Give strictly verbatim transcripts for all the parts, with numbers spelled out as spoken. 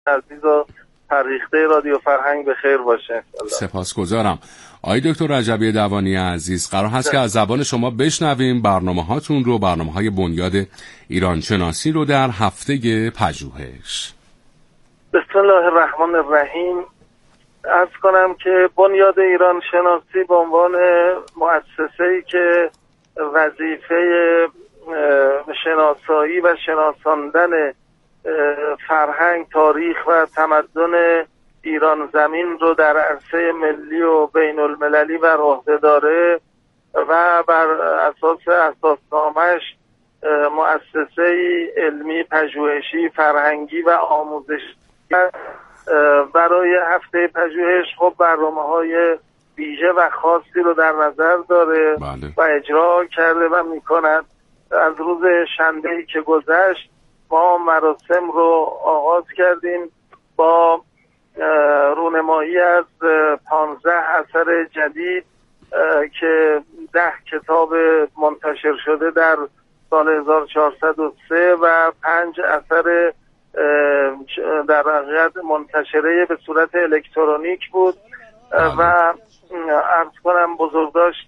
عزیز و فرهیخته رادیو فرهنگ به خیر باشه. سپاسگزارم. آقای دکتر رجبی دوانی عزیز، قرار هست که از زبان شما بشنویم برنامه هاتون رو، برنامه های بنیاد ایران شناسی رو در هفته پژوهش. بسم الله الرحمن الرحیم. عرض کنم که بنیاد ایران شناسی به عنوان مؤسسه‌ای که وظیفه شناسایی و شناساندن فرهنگ، تاریخ و تمدن ایران زمین رو در عرصه ملی و بین المللی بر عهده داره و بر اساس اساسنامه‌اش مؤسسه‌ای علمی، پژوهشی، فرهنگی و آموزشی برای هفته پژوهش خب برنامه‌های ویژه و خاصی رو در نظر داره بله. و اجرا کرده و می‌کند. از روز شنبه‌ای که گذشت ما مراسم رو آغاز کردیم با رونمایی از پانزده اثر جدید که ده کتاب منتشر شده در سال هزار و چهارصد و سه و پنج اثر در حقیقت منتشره به صورت الکترونیک بود و عرض کنم بزرگداشت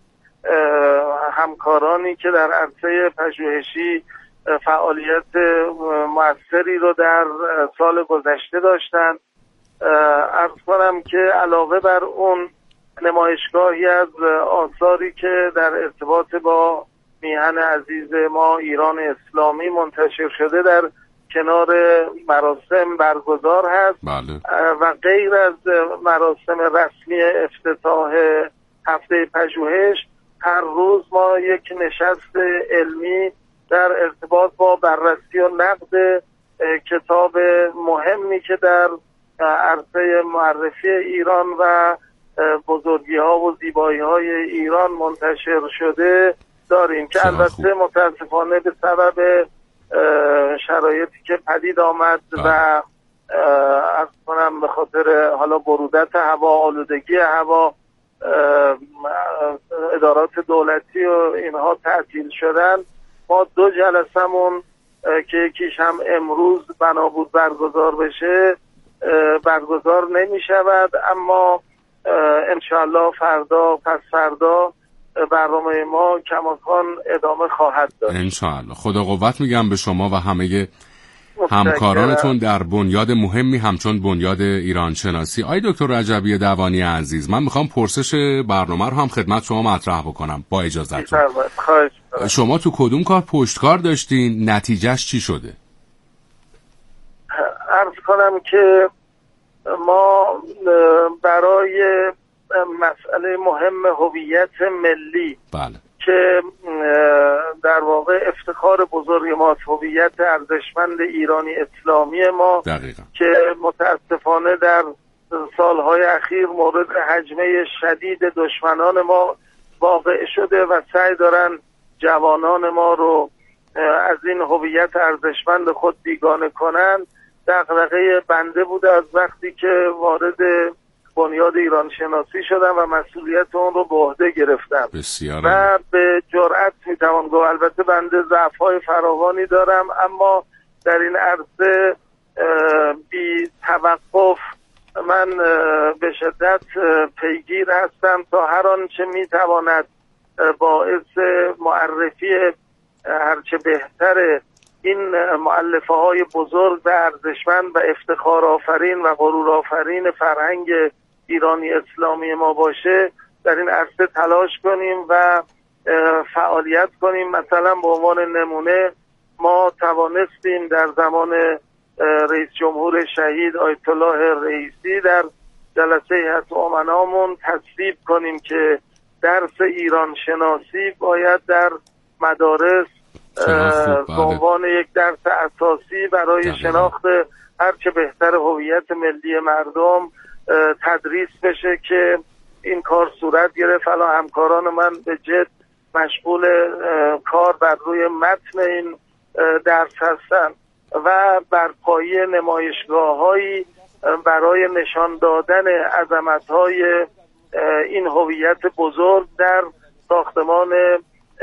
همکارانی که در عرصه پژوهشی فعالیت موثری رو در سال گذشته داشتند. عرض کنم که علاوه بر اون نمایشگاهی از آثاری که در ارتباط با میهن عزیز ما ایران اسلامی منتشر شده در کنار مراسم برگزار هست. بله. و غیر از مراسم رسمی افتتاح هفته پژوهش هر روز ما یک نشست علمی در ارتباط با بررسی و نقد کتاب مهمی که در عرصه معرفی ایران و بزرگی ها و زیبایی های ایران منتشر شده داریم که البته متاسفانه به سبب شرایطی که پدید آمد و عرض کنم به خاطر حالا برودت هوا، آلودگی هوا، ادارات دولتی و اینها تعطیل شدن، ما دو جلسمون که یکیش هم امروز بنا بود برگزار بشه برگزار نمی شود، اما انشاءالله فردا پس فردا برنامه ما کماکان ادامه خواهد داشت انشاءالله. خدا قوت میگم به شما و همه همکارانتون در بنیاد مهمی همچون بنیاد ایران شناسی. آقای دکتر رجبی دوانی عزیز، من میخوام پرسش برنامه رو هم خدمت شما مطرح بکنم با اجازهتون. شما تو کدوم کار پشتکار داشتین؟ نتیجهش چی شده؟ عرض کنم که ما برای مسئله مهم هویت ملی بله. که در واقع افتخار بزرگ ماست، هویت ارزشمند ایرانی اسلامی ما دقیقا. که متاسفانه در سالهای اخیر مورد هجمه شدید دشمنان ما واقع شده و سعی دارن جوانان ما رو از این هویت ارزشمند خود بیگانه کنن. دغدغه بنده بوده از وقتی که وارد بنیاد ایران شناسی شدم و مسئولیت اون رو به عهده گرفتم بسیار. و به جرأت میتوان گفت البته بنده ضعف‌های فراوانی دارم، اما در این عرصه بی توقف من به شدت پیگیر هستم تا هر آنچه میتواند باعث معرفی هرچه بهتر این مؤلفه های بزرگ و ارزشمند و افتخار آفرین و غرور آفرین فرهنگ ایرانی اسلامی ما باشه در این عرصه تلاش کنیم و فعالیت کنیم. مثلا به عنوان نمونه ما توانستیم در زمان رئیس جمهور شهید آیت الله رئیسی در جلسه هیئت امنامون تصویب کنیم که درس ایران شناسی باید در مدارس به عنوان یک درس اساسی برای دقیقا. شناخت هرچه بهتر هویت ملی مردم تدریس بشه که این کار صورت گرفت. الان همکاران من به جد مشغول کار بر روی متن این درس هستن و برپایی نمایشگاه‌هایی برای نشان دادن عظمت‌های این هویت بزرگ در ساختمان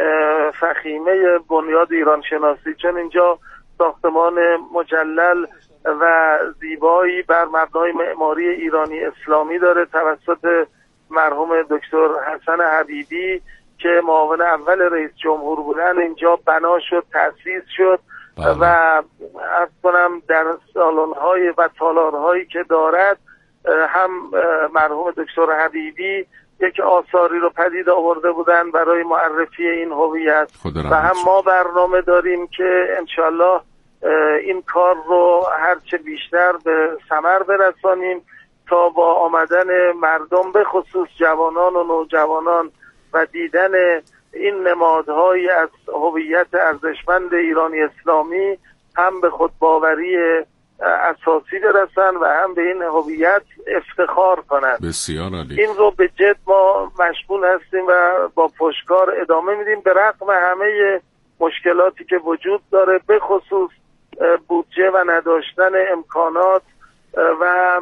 فخیمه بنیاد ایران شناسی، چون اینجا ساختمان مجلل و زیبایی بر مبنای معماری ایرانی اسلامی داره توسط مرحوم دکتر حسن حبیبی که معاون اول رئیس جمهور بودن. اینجا بنا شد، تأسیس شد بله. و عرض کنم در سالن‌های و تالارهایی که دارد هم مرحوم دکتر حبیبی یک آثاری رو پدید آورده بودن برای معرفی این هویت و هم ما برنامه داریم که انشالله این کار رو هرچه بیشتر به ثمر برسانیم تا با آمدن مردم به خصوص جوانان و نوجوانان و دیدن این نمادهایی از هویت ارزشمند ایرانی اسلامی هم به خودباوری اساسی برسن و هم به این هویت افتخار کنند. بسیار عالی. این رو به جد ما مشغول هستیم و با پشتکار ادامه میدیم به رغم همه مشکلاتی که وجود داره، به خصوص بودجه و نداشتن امکانات و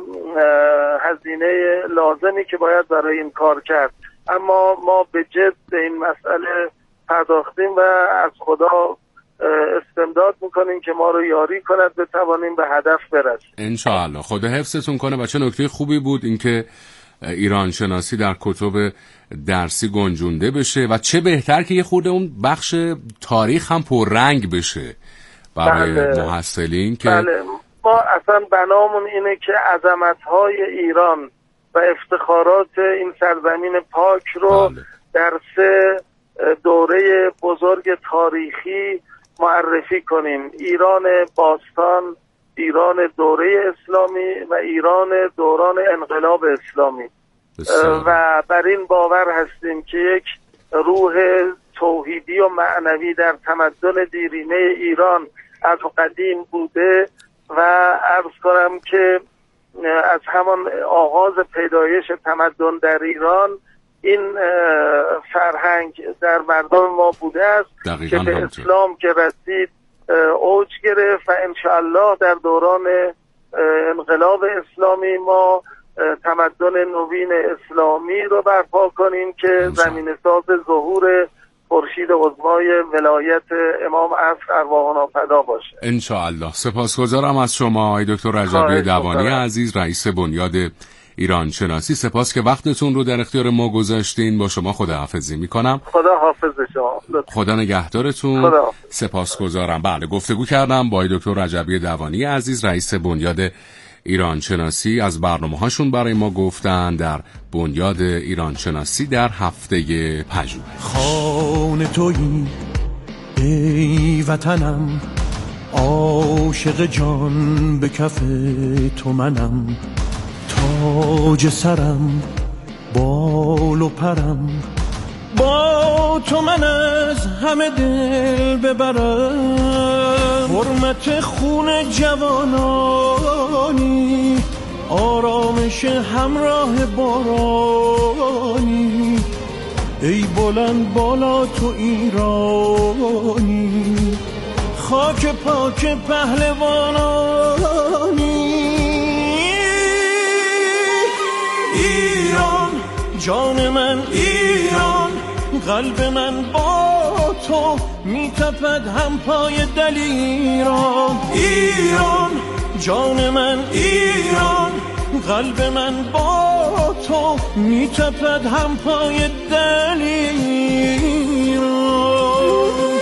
هزینه لازمی که باید برای این کار کرد. اما ما به جد به این مسئله پرداختیم و از خدا استمداد میکنیم که ما رو یاری کند بتوانیم به هدف برسیم انشاءالله. خدا حفظتون کنه. و چه نکته خوبی بود اینکه ایران شناسی در کتب درسی گنجونده بشه و چه بهتر که یه خورده اون بخش تاریخ هم پررنگ بشه برای بله. محصلین که بله. ما اصلا بنامون اینه که عظمت‌های ایران و افتخارات این سرزمین پاک رو بله. در سه دوره بزرگ تاریخی معرفی کنیم: ایران باستان، ایران دوره اسلامی و ایران دوران انقلاب اسلامی. بسیار. و بر این باور هستیم که یک روح توحیدی و معنوی در تمدن دیرینه ایران از قدیم بوده و عرض کنم که از همان آغاز پیدایش تمدن در ایران این فرهنگ در مردم ما بوده است که به اسلام که رسید اوج گرفت و انشاءالله در دوران انقلاب اسلامی ما تمدن نوین اسلامی رو برپا کنیم که زمین ساز ظهور خورشید عظمای ولایت امام عصر ارواحنا فدا باشه انشاءالله. سپاسگزارم از شما آقای دکتر رجبی دوانی عزیز، رئیس بنیاد ایران شناسی. سپاس که وقتتون رو در اختیار ما گذاشتین. با شما خداحافظی میکنم. خدا حافظ شما. خدا نگهدارتون. خدا. سپاسگزارم. بله، گفتگو کردم با آقای دکتر رجبی دوانی عزیز، رئیس بنیاد ایران شناسی. از برنامه هاشون برای ما گفتن در بنیاد ایران شناسی در هفته پژوهش. خانه تویی ای وطنم، عاشق جان به کف تو منم، تاج سرم بال و پرم، با تو من از همه دل ببرم، حرمت خون جوانانی، آرامش همراه بارانی، ای بلند بالا تو ایرانی، خاک پاک پهلوانانی، ایران جان من، ایران قلب من با تو میتپد هم پای دلیران، ایران جان من، ایران قلب من با تو میتپد هم پای دلیران.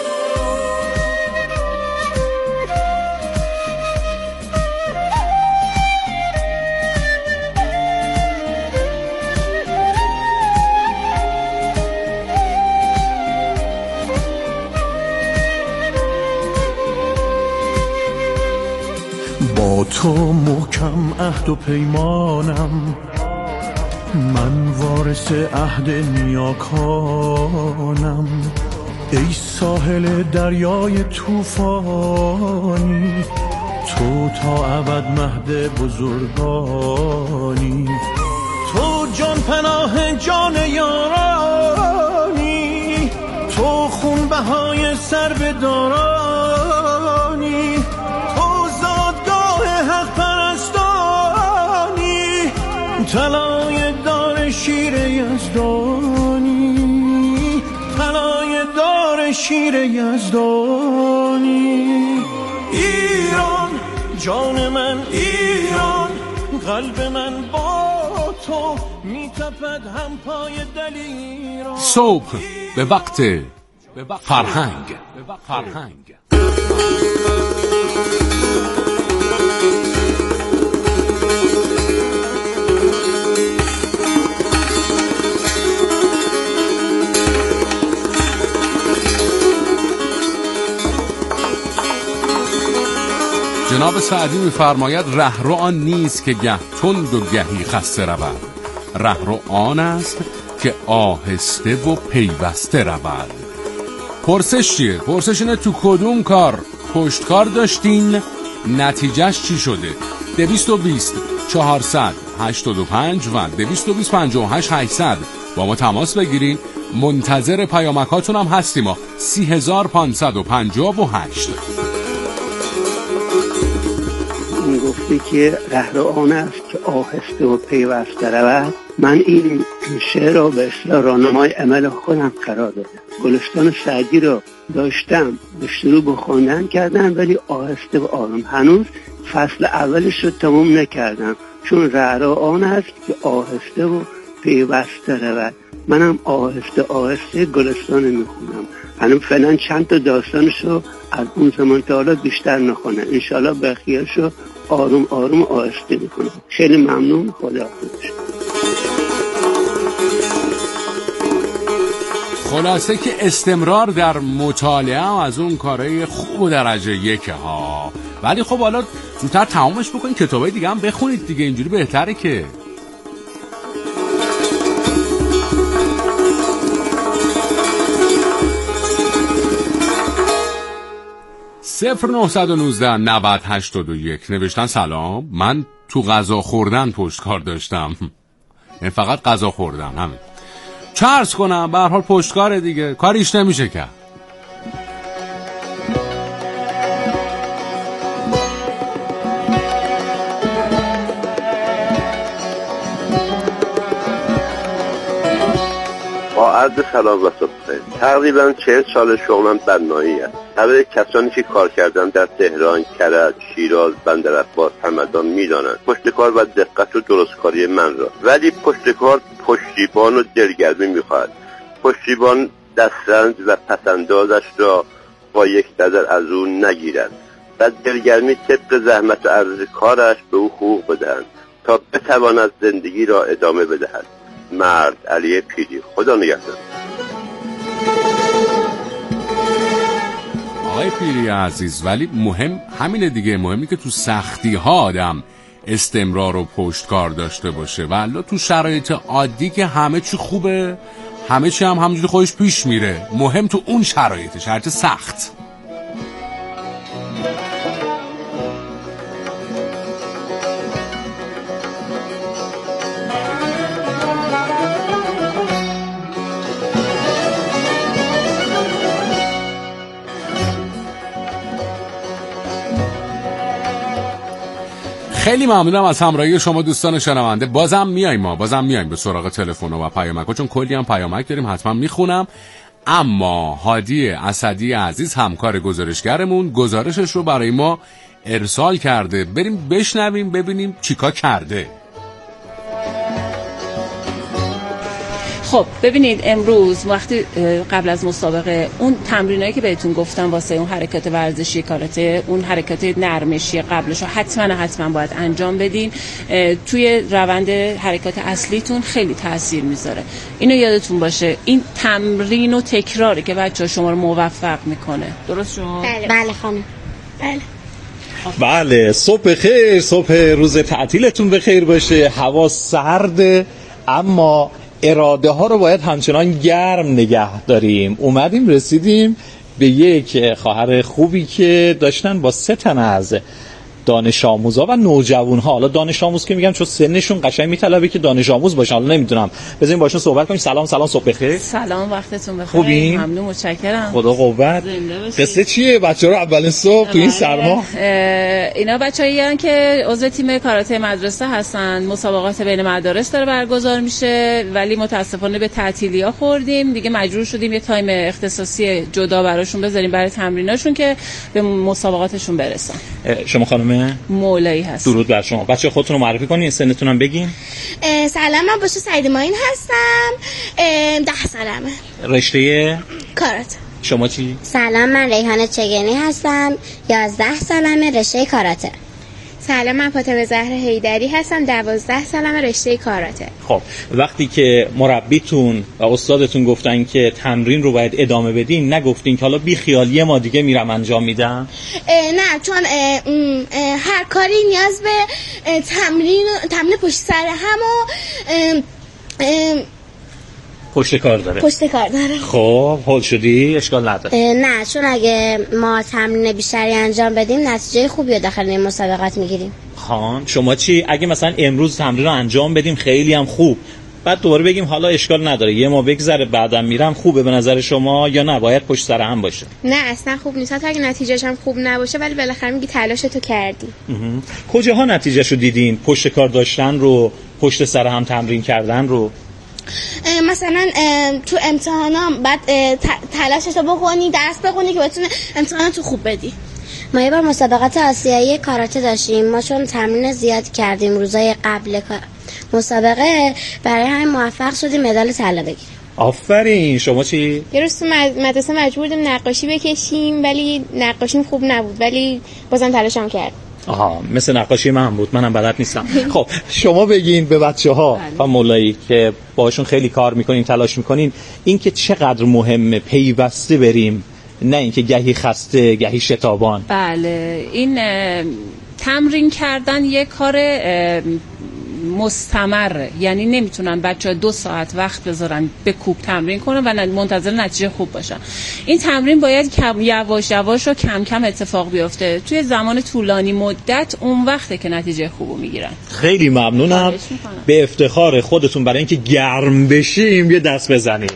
با تو محکم عهد و پیمانم، من وارث عهد نیاکانم، ای ساحل دریای طوفانی، تو تا ابد مهد بزرگانی، تو جان پناه جان یارانی، تو خون بهای سر به دارانی، حق پرستانی، طلای دار شیر یزدانی، طلای دار شیر یزدانی، ایران جان من ایران، قلب من با تو میتپد هم پای دلیران. صبح به وقت فرهنگ. فرهنگ جناب سعدی می‌فرماید رهرو آن نیست که گه تند و گهی خسته رود، رهرو آن است که آهسته و پیوسته رود. پرسش چیه؟ پرسش اینه تو کدوم کار پشتکار داشتین؟ نتیجهش چی شده؟ دویست و بیست چهارصد هشتاد و پنج و دویست و بیست پنجاه و هشت هشتصد با ما تماس بگیرین. منتظر پیامکاتون هم هستیم. ما سی هزار پانصد و پنجاه و هشت. این گفته که رهرو آن است که آهسته و پیوسته رود. من این شعر را به اصطلاح راهنمای عمل خودم قرار دادم. گلستان سعدی را داشتم به شروع به خواندن کردم، ولی آهسته و آرام. هنوز فصل اولش رو تمام نکردم، چون رهرو آن است که آهسته و پیوسته رود. منم آهسته آهسته گلستان میخونم. هنوز فعلا چند تا داستانشو از اون زمان تا حالا بیشتر نخونم. انشالله بخیرشو آروم آروم آهسته میکنم. خیلی ممنون. خداحافظ. خلاصه که استمرار در مطالعه از اون کارهای خوب و درجه یک ها، ولی خب حالا زودتر تمامش بکنین، کتابای دیگه هم بخونید دیگه، اینجوری بهتره که. صفر نهصد و نوزده نود هشتاد و یک نوشتن سلام، من تو غذا خوردن پشتکار داشتم. من فقط غذا خوردن، همین. چه عرض کنم، به هر حال پشتکاره دیگه، کاریش نمیشه کرد. با عرض سلام و صبح بخیر. تقریبا چهل سال شغلم بنایی است. همه کسانی که کار کردن در تهران، کرج، شیراز، بندرعباس، همدان میدانند پشتکار و دقت و درستکاری من را. ولی پشتکار پشتیبان و دلگرمی میخواهد. پشتیبان دسترنج و پسندازش را با یک نظر از او نگیرد و دلگرمی طبق زحمت و ارزش کارش به او حقوق بدهند تا بتواند زندگی را ادامه بدهد. مرد علی پیری. خدا نگهدار. آقای پیری عزیز، ولی مهم همینه دیگه، مهمی که تو سختی ها آدم استمرار و پشتکار داشته باشه، ولی تو شرایط عادی که همه چی خوبه، همه چی هم همونجوری خودش پیش میره، مهم تو اون شرایط شرایط سخت. خیلی ممنونم از همراهی شما دوستان شنونده. بازم میایم ما بازم میایم به سراغ تلفن و پیامک ها، چون کلی هم پیامک داریم، حتما میخونم. اما هادی اسدی عزیز همکار گزارشگرمون گزارشش رو برای ما ارسال کرده، بریم بشنویم ببینیم چیکار کرده. خب ببینید، امروز وقتی قبل از مسابقه اون تمرینایی که بهتون گفتم واسه اون حرکات ورزشی کاراته، اون حرکات نرمشی قبلش رو حتما حتما باید انجام بدین. توی روند حرکات اصلیتون خیلی تاثیر میذاره. اینو یادتون باشه، این تمرین و تکراره که بچه‌ها شما رو موفق میکنه. درست شما؟ بله بله خانم. بله بله. صبح بخیر، صبح روز تعطیلتون بخیر باشه. هوا سرده اما اراده ها رو باید همچنان گرم نگه داریم. اومدیم رسیدیم به یک خواهر خوبی که داشتن با سه تن از دانش آموزا و نوجوان ها، حالا دانش آموز که میگم چون سنشون قشنگ میطلبه که دانش آموز باشن، حالا نمیدونم، بذاریم باشون صحبت کنیم. سلام سلام، صبح بخیر. سلام، وقتتون بخیر. خوبین؟ ممنون، متشکرم. خدا قوت. قصه چیه بچه‌ها رو اول صبح تو این سرما؟ اینا بچه‌ایان که عضو تیم کاراته مدرسه هستن، مسابقات بین مدارس داره برگزار میشه، ولی متاسفانه به تعطیلی‌ها خوردیم دیگه، مجبور شدیم یه تایم اختصاصی جدا براشون بذاریم برای تمریناشون که به مسابقاتشون برسن. شما خانم خانم مولایی هستم. درود بر شما. بچه خودتون رو معرفی کنین، سنتون هم بگین. سلام، من باشه سعید ماین هستم، ده سالمه. رشته کاراته. شما چی؟ سلام، من ریحانه چگنی هستم، یازده سالمه، رشته کاراته. سلام، من فاطمه زهرا حیدری هستم، دوازده سالمه، رشته کاراته. خب وقتی که مربیتون و استادتون گفتن که تمرین رو باید ادامه بدین، نگفتین که حالا بی خیالی ما دیگه میرم انجام میدم؟ نه، چون اه اه هر کاری نیاز به تمرین تمرین پشت سر هم و پشت کار داره. پشت کار داره. خب حل شدی؟ اشکال نداره. نه، چون اگه ما تمرین بیشتری انجام بدیم نتیجه خوبی رو داخل این مسابقات میگیریم. خان شما چی؟ اگه مثلا امروز تمرین رو انجام بدیم خیلی هم خوب، بعد دوباره بگیم حالا اشکال نداره یه ما بگذره بعدم میرم، خوبه به نظر شما یا نه باید پشت سر هم باشه؟ نه اصلا خوب نیست، حتی اگه نتیجهش هم خوب نباشه ولی بالاخره میگی تلاشتو کردی. کجاها نتیجهشو دیدین؟ پشت کار داشتن رو، پشت سر هم تمرین کردن رو؟ مثلا تو امتحانام بعد تلاشتو بکنی، درس بخونی که بتونه امتحاناتو خوب بدی. ما یه بار مسابقات آسیایی کاراته داشتیم، ما چون تمرین زیاد کردیم روزای قبل مسابقه، برای همین موفق شدیم مدال طلا بگیریم. آفرین. شما چی؟ یه روز تو مدرسه مجبور بودیم نقاشی بکشیم ولی نقاشیم خوب نبود ولی بازم تلاشم کردم. آها، مثل نقاشی من بود، منم بلد نیستم. خب شما بگین به بچه‌ها و مولایی که باشون خیلی کار میکنین، تلاش میکنین، این که چقدر مهمه پیوسته بریم، نه اینکه گهی خسته گهی شتابان. بله، این تمرین کردن یه کار مستمره، یعنی نمیتونن بچه‌ها دو ساعت وقت بذارن به کوب تمرین کنن و منتظر نتیجه خوب باشن. این تمرین باید کم یواش یواش و کم کم اتفاق بیفته، توی زمان طولانی مدت اون وقته که نتیجه خوبو میگیرن. خیلی ممنونم. به افتخار خودتون برای اینکه گرم بشیم یه دست بزنیم.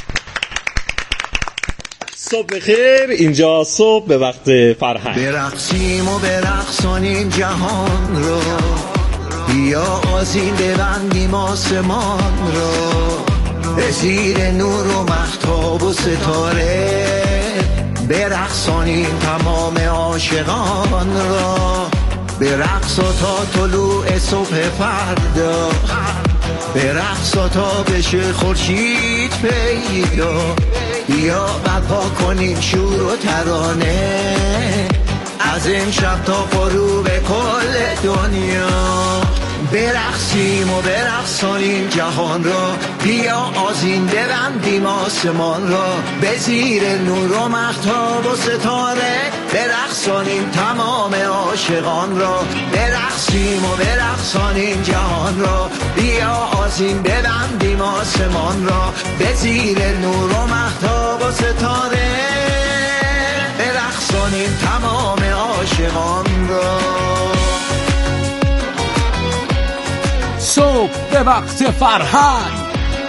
صبح خیر، اینجا صبح به وقت فرهنگ. برقصیم و برقصانیم جهان رو، بیا آذین ببندیم آسمان رو، زیر نور و مهتاب و ستاره برقصانیم تمام عاشقان را. برقص تا طلوع صبح فردا، برقص تا بشه خورشید پیدا، بیا برپا کنیم شور و ترانه از امشب تا غروب کل دنیا. برقصیم و برقصانیم جهان را، بیا آذین ببندیم آسمان را، به زیر نور و مهتاب و ستاره برقصانیم تمام عاشقان را. برقصیم و برقصانیم جهان را، بیا آذین ببندیم آسمان را، به زیر نور و مهتاب و ستاره برقصانیم تمام عاشقان را. صبح به وقت فرهنگ.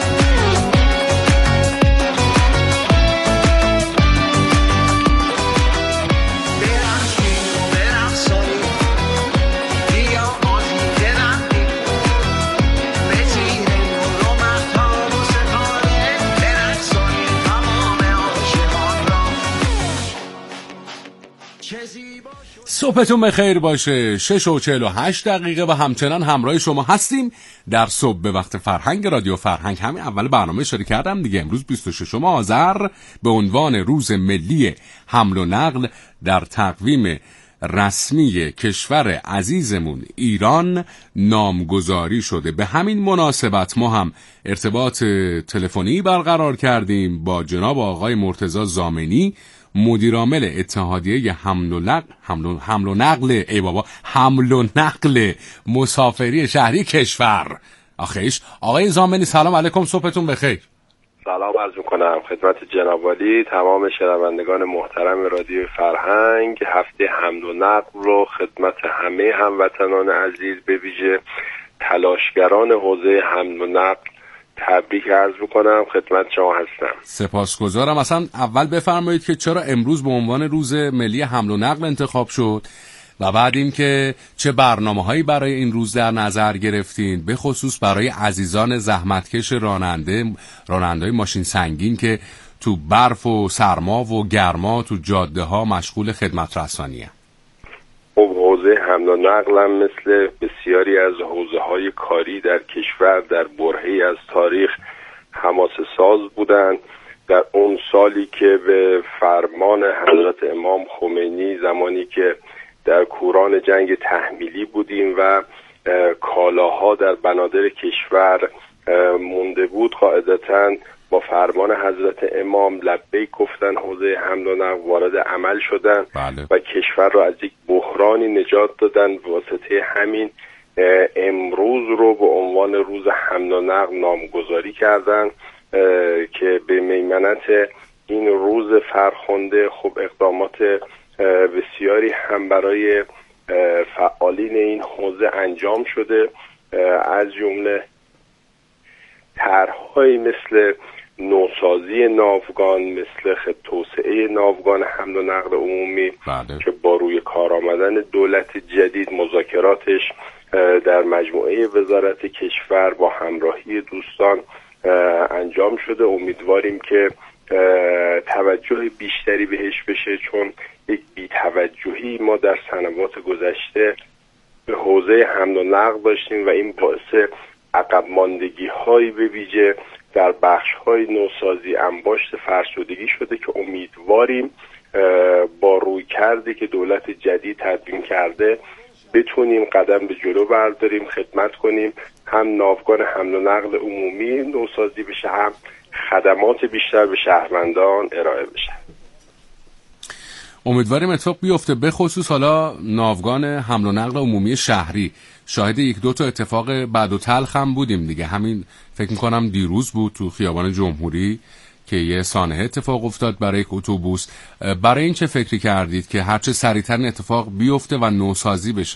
صبحتون بخیر باشه. شش و چهل و هشت دقیقه و همچنان همراه شما هستیم در صبح به وقت فرهنگ رادیو فرهنگ. همین اول برنامه اشاره کردم دیگه، امروز بیست و ششم آذر به عنوان روز ملی حمل و نقل در تقویم رسمی کشور عزیزمون ایران نامگذاری شده. به همین مناسبت ما هم ارتباط تلفنی برقرار کردیم با جناب آقای مرتضی زامنی، مدیر عامل اتحادیه حمل و نقل حمل و, حمل و نقل ای بابا حمل و نقل مسافری شهری کشور. آخیش آقای زامنی سلام علیکم، صبحتون بخیر. سلام عرض میکنم خدمت جناب عالی، تمام شنوندگان محترم رادیو فرهنگ. هفته حمل و نقل رو خدمت همه هموطنان عزیز به ویژه تلاشگران حوزه حمل و نقل تبریک عرض میکنم، خدمت شما هستم. سپاسگزارم. اصلا اول بفرمایید که چرا امروز به عنوان روز ملی حمل و نقل انتخاب شد و بعد این که چه برنامه‌هایی برای این روز در نظر گرفتین، به خصوص برای عزیزان زحمتکش راننده راننده‌های ماشین سنگین که تو برف و سرما و گرما تو جاده ها مشغول خدمت رسانیه. خب حوزه حمل و و نقل هم مثل بسیاری از حوزه‌های کاری در کشور در برهه‌ای از تاریخ حماسه ساز بودند. در اون سالی که به فرمان حضرت امام خمینی، زمانی که در کوران جنگ تحمیلی بودیم و کالاها در بنادر کشور مونده بود، قاعدتاً با فرمان حضرت امام لبیک گفتن، حوزه حمل و نقل وارد عمل شدن بله. و کشور را از یک بحرانی نجات دادن. واسطه همین امروز رو به عنوان روز حمل و نقل نامگذاری کردن که به میمنت این روز فرخنده خب اقدامات بسیاری هم برای فعالین این حوزه انجام شده، از جمله طرح‌هایی مثل نوسازی ناوگان، مثل توسعه ناوگان حمل و نقل عمومی بله. که با روی کار آمدن دولت جدید مذاکراتش در مجموعه وزارت کشور با همراهی دوستان انجام شده. امیدواریم که توجه بیشتری بهش بشه، چون یک بی‌توجهی ما در سنوات گذشته به حوزه حمل و نقل داشتیم و این باعث عقب ماندگی هایی به ویژه در بخش های نوسازی انباشت فرسودگی شده که امیدواریم با روی کردی که دولت جدید تدوین کرده بتونیم قدم به جلو برداریم، خدمت کنیم، هم ناوگان حمل و نقل عمومی نوسازی بشه، هم خدمات بیشتر به شهروندان ارائه بشه. امیدواریم اتفاق بیفته، به خصوص حالا ناوگان حمل و نقل عمومی شهری شاهد یک دو تا اتفاق بد و تلخ هم بودیم دیگه. همین فکر میکنم دیروز بود تو خیابان جمهوری که یه سانحه اتفاق افتاد برای یک اتوبوس. برای این چه فکری کردید که هرچه سریعتر این اتفاق بیفته و نوسازی بشه؟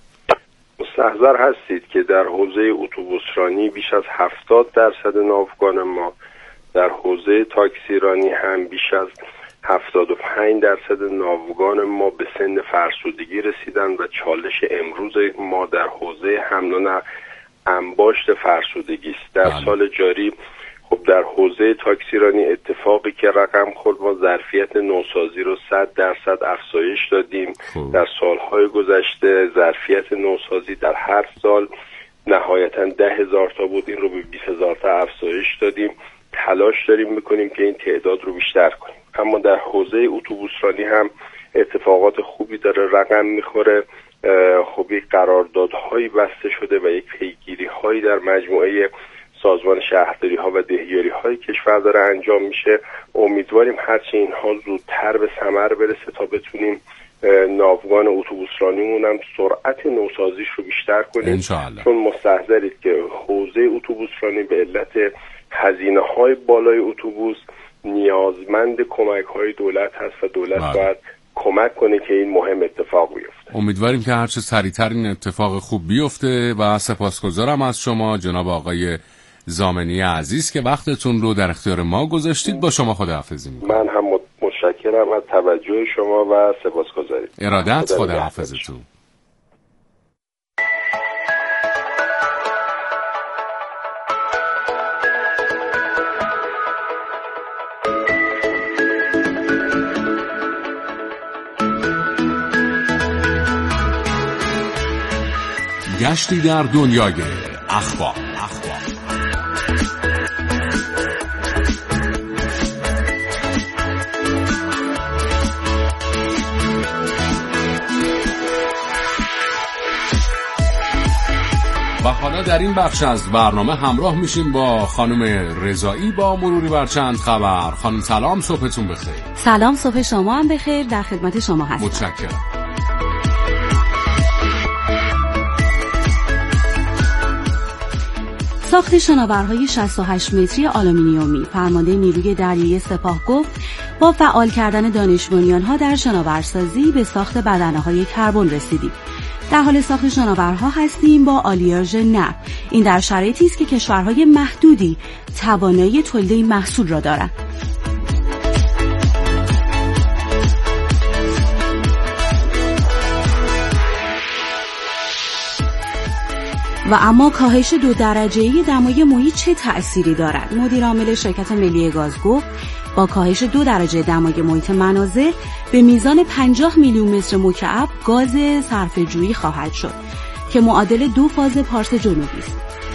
مستحضر هستید که در حوزه اتوبوسرانی بیش از هفتاد درصد ناوگان ما، در حوزه تاکسیرانی هم بیش از هفتاد و پنج درصد ناوگان ما به سن فرسودگی رسیدن و چالش امروز ما در حوزه حمل و نقل انباشت فرسودگی است. در بله. سال جاری خب در حوزه تاکسیرانی اتفاقی که رقم خورد، ما ظرفیت نوسازی رو صد درصد افزایش دادیم. خوب. در سالهای گذشته ظرفیت نوسازی در هر سال نهایتاً ده هزار تا بود، این رو به بیست هزار تا افزایش دادیم. تلاش داریم میکنیم که این تعداد رو بیشتر کنیم. اما در حوزه اتوبوسرانی هم اتفاقات خوبی داره رقم میخوره. خب یک قراردادهایی بسته شده و یک پیگیری‌هایی در مجموعه سازمان شهرداری ها و دهیاری های کشور داره انجام میشه. امیدواریم هرچی اینها زودتر به ثمر برسه تا بتونیم ناوگان اتوبوسرانیمون هم سرعت نوسازیش رو بیشتر کنیم، انشاءالله. چون مستحضرید که حوزه اتوبوسرانی به علت هزینه های بالای اتوبوس نیازمند کمک های دولت هست و دولت بله. باید کمک کنه که این مهم اتفاق بیفته. امیدواریم که هرچه سریعتر این اتفاق خوب بیفته و سپاسگزارم از شما جناب آقای زامنی عزیز که وقتتون رو در اختیار ما گذاشتید. با شما خداحافظی میکنم. من هم متشکرم از توجه شما و سپاسگزارم. ارادت، خداحافظتون. گشتی در دنیای اخبار. و حالا در این بخش از برنامه همراه میشیم با خانم رضایی با مروری بر چند خبر. خانم سلام، صبحتون بخیر. سلام، صبح شما هم بخیر. در خدمت شما هستم. متشکرم. ساخت شناورهای شصت و هشت متری آلومینیومی. فرمانده نیروی دریایی سپاه گفت با فعال کردن دانش بنیان‌ها در شناورسازی به ساخت بدنه‌های کربن رسیدیم. در حال ساخت شناورها هستیم با آلیاژ نفت. این در شرایطی است که کشورهای محدودی توانایی تولید این محصول را دارند. و اما کاهش دو درجه‌ای دمای محیط چه تأثیری دارد؟ مدیر عامل شرکت ملی گاز گفت با کاهش دو درجه دمای محیط منازل به میزان پنجاه میلیون متر مکعب گاز صرفه‌جویی خواهد شد که معادل دو فاز پارس جنوبی است.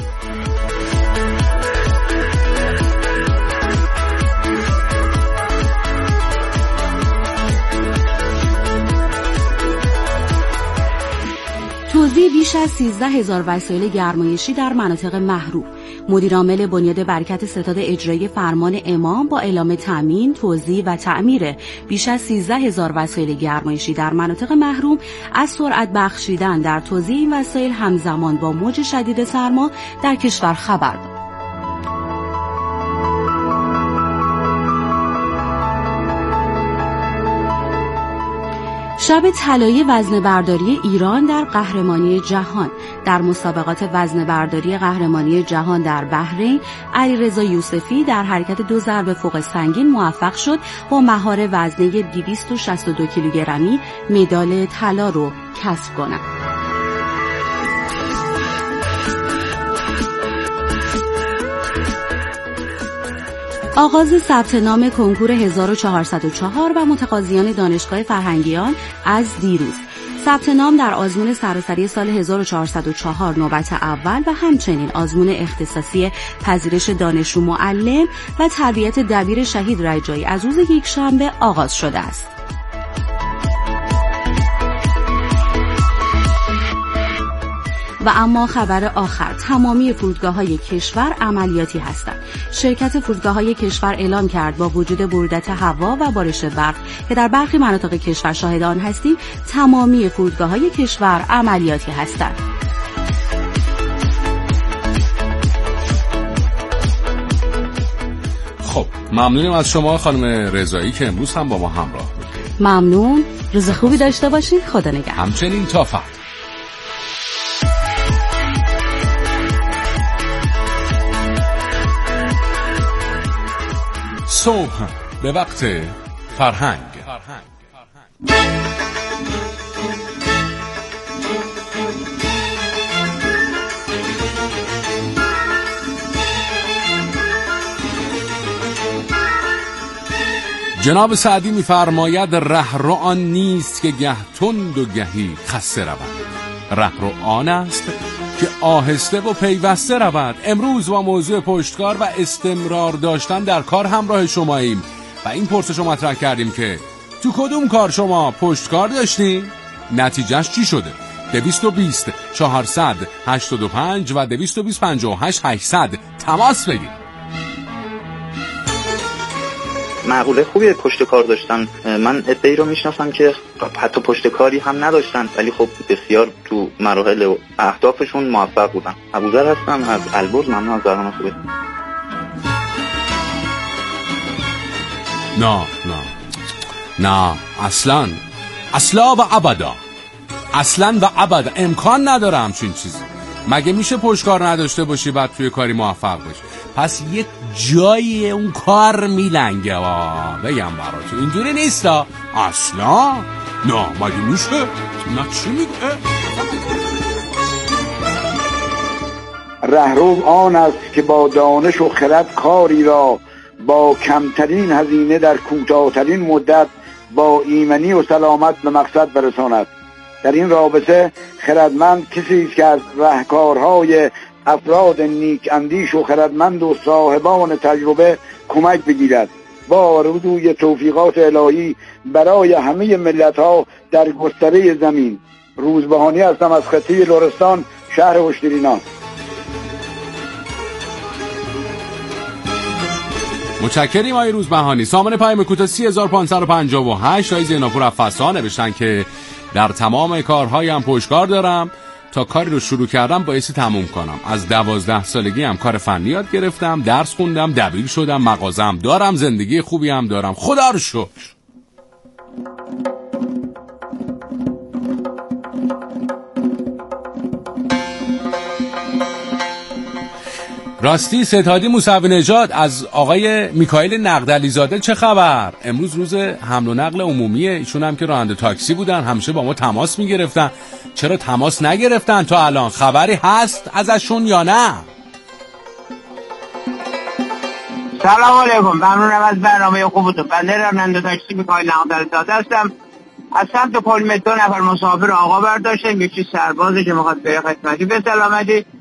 توزیع بیش از سیزده هزار وسایل گرمایشی در مناطق محروم. مدیرعامل بنیاد برکت ستاد اجرایی فرمان امام با اعلام تامین، توزیع و تعمیر بیش از سیزده هزار وسایل گرمایشی در مناطق محروم از سرعت بخشیدن در توزیع این وسایل همزمان با موج شدید سرما در کشور خبر داد. شب طلایی وزنه‌برداری ایران در قهرمانی جهان. در مسابقات وزنه‌برداری قهرمانی جهان در بحرین، علیرضا یوسفی در حرکت دو ضرب فوق سنگین موفق شد با مهار وزنه دویست و شصت و دو کیلوگرمی مدال طلا رو کسب کند. آغاز ثبت نام کنکور هزار و چهارصد و چهار و متقاضیان دانشگاه فرهنگیان از دیروز. ثبت نام در آزمون سراسری سال هزار و چهارصد و چهار نوبت اول و همچنین آزمون اختصاصی پذیرش دانشجو معلم و تربیت دبیر شهید رجایی از روز یکشنبه آغاز شده است. و اما خبر آخر، تمامی فرودگاه‌های کشور عملیاتی هستند. شرکت فرودگاه‌های کشور اعلام کرد با وجود بروردت هوا و بارش برف که در برخی مناطق کشور شاهد آن هستیم، تمامی فرودگاه‌های کشور عملیاتی هستند. خب ممنونیم از شما خانم رضایی که امروز هم با ما همراه بودید. ممنون، روز خوبی داشته باشین. خدا نگهدار. همچنین تا فردا. صبح به وقت فرهنگ. جناب سعدی می‌فرماید رهرو آن نیست که گه تند و گهی خسته رود، رهرو آن است که آهسته و پیوسته رود. امروز با موضوع پشتکار و استمرار داشتن در کار همراه شماییم و این پرسش رو مطرح کردیم که تو کدوم کار شما پشتکار داشتین؟ نتیجهش چی شده؟ دویست و بیست چهارصد هشتاد و پنج و دویست و بیست پنجاه و هشت هشتصد تماس بگیر. معقوله خوبیه پشت کار داشتن. من ادعی رو میشناسم که حتی پشت کاری هم نداشتن ولی خب بسیار تو مراحل و اهدافشون موفق بودن. ابوذر هستم از البرز. ممنون از برنامه خوبه. نه نه نه اصلا اصلا و ابدا اصلا و ابدا امکان نداره همچین چیزی. مگه میشه پشتکار نداشته باشی بعد توی کاری موفق باشی؟ پس یک جایی اون کار میلنگه وا بگم براتون اینجوری نیستا اصلا. نه مگه میشه؟ نه چی میگه؟ رهرو آن است که با دانش و خرد کاری را با کمترین هزینه در کوتاه‌ترین مدت با ایمنی و سلامت به مقصد برساند. در این رابطه خردمند کسی است که از راهکارهای افراد نیک اندیش و خردمند و صاحبان تجربه کمک بگیرد. با رجوع توفیقات الهی برای همه ملت‌ها در گستره زمین. روزبهانی هستم از خطه لرستان، شهر هشترینان. متشکریم آقای روزبهانی. سامانه پیام کوتاه سه هزار و پانصد و پنجاه و هشت. آقای زیناپور افسا نوشتن که در تمام کارهایم پشتکار دارم، تا کاری رو شروع کردم بایستی تموم کنم. از دوازده سالگی هم کار فنی یاد گرفتم، درس خوندم، دبیر شدم، مغازم دارم، زندگی خوبی هم دارم، خدا رو شکر. راستی ستادی موسوی نژاد از آقای میکائیل نقدلی زاده چه خبر؟ امروز روز حمل و نقل عمومیه، ایشون هم که راننده تاکسی بودن همیشه با ما تماس میگرفتن. چرا تماس نگرفتن تا الان؟ خبری هست ازشون یا نه؟ سلام علیکم، ممنونم از برنامه خوبتون. بنده راننده تاکسی میکایل نقدر ساده هستم. از سمت پل مترو دو نفر مسافر آقا برداشتن، یکی سربازه که میخواد بره خدمتی. به سلامتی.